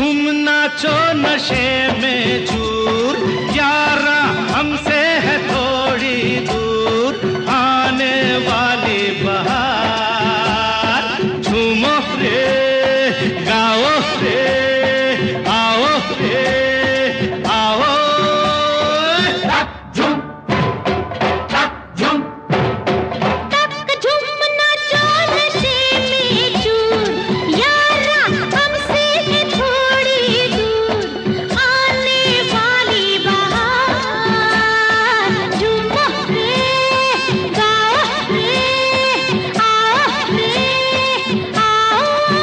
झूम नाचो नशे में चूर, यारा हमसे है थोड़ी दूर आने वाली बहार। झूमो रे गाओ रे आओ रे आओ। तक झूम तक झूम नाचो नशे में चूर, यारा हमसे है थोड़ी दूर आने वाली बहार। झूमो रे गाओ रे आओ रे आओ।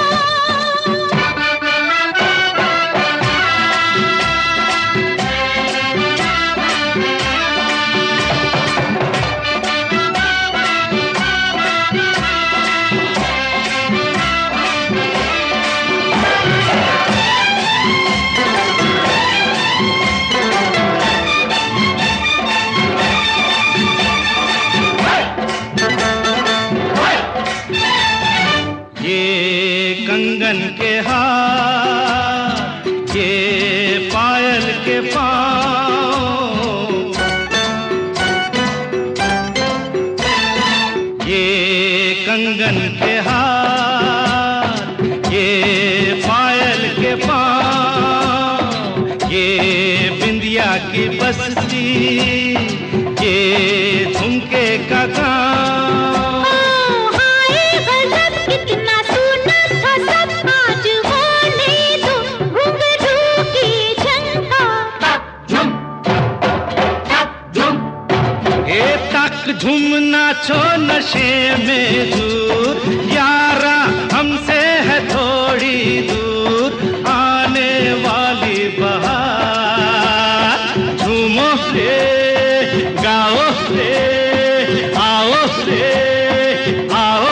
ये कंगन के हार, ये पायल के पाँव, ये कंगन के हार, ये पायल के पाँव, ये बिंदिया की बस्ती, ये झुमके का गाँव। झूम नाचो नशे में दूर, यारा हमसे है थोड़ी दूर आने वाली बहार। झूमो रे गाओ रे आओ रे आओ।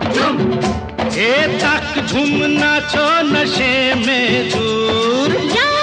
तक झूम नाचो नशे में दूर।